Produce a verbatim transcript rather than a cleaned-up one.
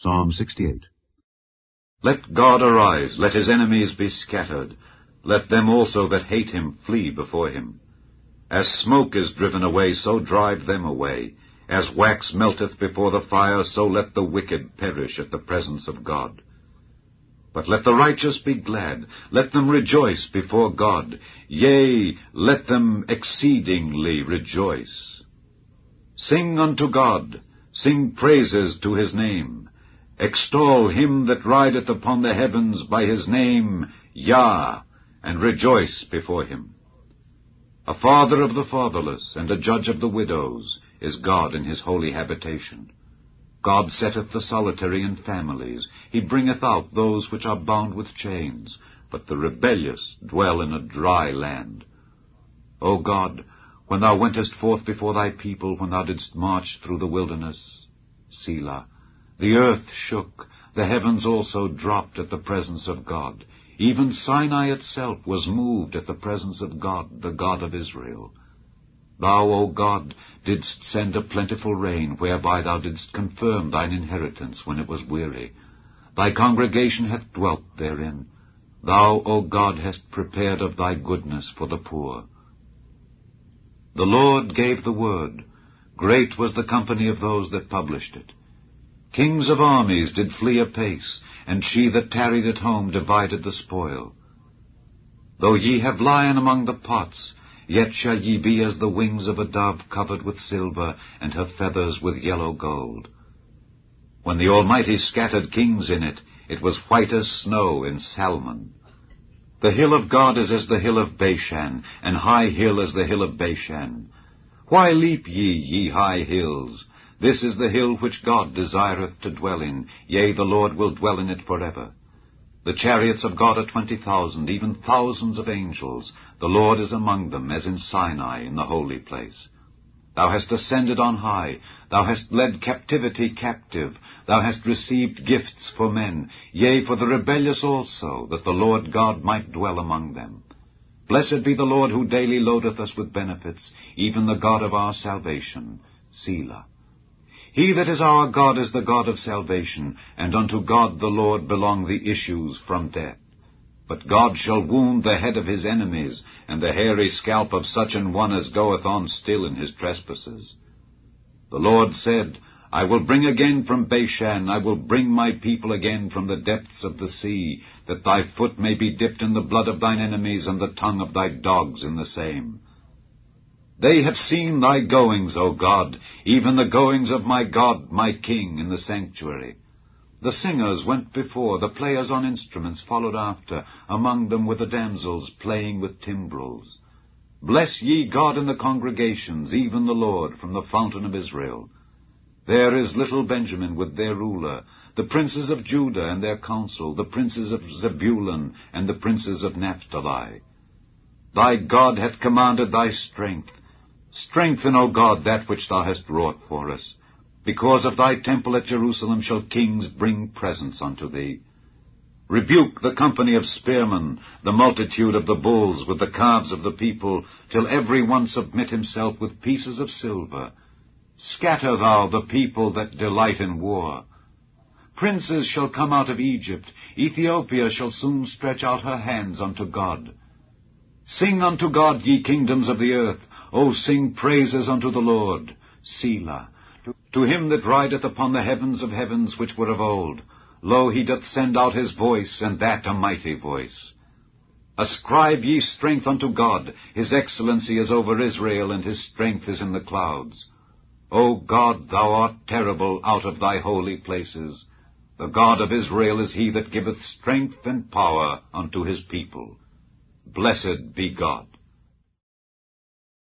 Psalm sixty-eight. Let God arise, let his enemies be scattered. Let them also that hate him flee before him. As smoke is driven away, so drive them away. As wax melteth before the fire, so let the wicked perish at the presence of God. But let the righteous be glad, let them rejoice before God. Yea, let them exceedingly rejoice. Sing unto God, sing praises to his name. Extol him that rideth upon the heavens by his name, Yah, and rejoice before him. A father of the fatherless, and a judge of the widows, is God in his holy habitation. God setteth the solitary in families. He bringeth out those which are bound with chains, but the rebellious dwell in a dry land. O God, when thou wentest forth before thy people, when thou didst march through the wilderness, Selah, the earth shook, the heavens also dropped at the presence of God. Even Sinai itself was moved at the presence of God, the God of Israel. Thou, O God, didst send a plentiful rain, whereby thou didst confirm thine inheritance when it was weary. Thy congregation hath dwelt therein. Thou, O God, hast prepared of thy goodness for the poor. The Lord gave the word. Great was the company of those that published it. Kings of armies did flee apace, and she that tarried at home divided the spoil. Though ye have lion among the pots, yet shall ye be as the wings of a dove covered with silver, and her feathers with yellow gold. When the Almighty scattered kings in it, it was white as snow in Salmon. The hill of God is as the hill of Bashan, and high hill as the hill of Bashan. Why leap ye, ye high hills? This is the hill which God desireth to dwell in. Yea, the Lord will dwell in it forever. The chariots of God are twenty thousand, even thousands of angels. The Lord is among them, as in Sinai, in the holy place. Thou hast ascended on high. Thou hast led captivity captive. Thou hast received gifts for men, yea, for the rebellious also, that the Lord God might dwell among them. Blessed be the Lord, who daily loadeth us with benefits, even the God of our salvation. Selah. He that is our God is the God of salvation, and unto God the Lord belong the issues from death. But God shall wound the head of his enemies, and the hairy scalp of such an one as goeth on still in his trespasses. The Lord said, I will bring again from Bashan, I will bring my people again from the depths of the sea, that thy foot may be dipped in the blood of thine enemies, and the tongue of thy dogs in the same. They have seen thy goings, O God, even the goings of my God, my King, in the sanctuary. The singers went before, the players on instruments followed after, among them were the damsels playing with timbrels. Bless ye God in the congregations, even the Lord, from the fountain of Israel. There is little Benjamin with their ruler, the princes of Judah and their council, the princes of Zebulun and the princes of Naphtali. Thy God hath commanded thy strength. Strengthen, O God, that which thou hast wrought for us. Because of thy temple at Jerusalem shall kings bring presents unto thee. Rebuke the company of spearmen, the multitude of the bulls with the calves of the people, till every one submit himself with pieces of silver. Scatter thou the people that delight in war. Princes shall come out of Egypt. Ethiopia shall soon stretch out her hands unto God. Sing unto God, ye kingdoms of the earth. O sing praises unto the Lord. Selah. To him that rideth upon the heavens of heavens which were of old. Lo, he doth send out his voice, and that a mighty voice. Ascribe ye strength unto God. His excellency is over Israel, and his strength is in the clouds. O God, thou art terrible out of thy holy places. The God of Israel is he that giveth strength and power unto his people. Blessed be God.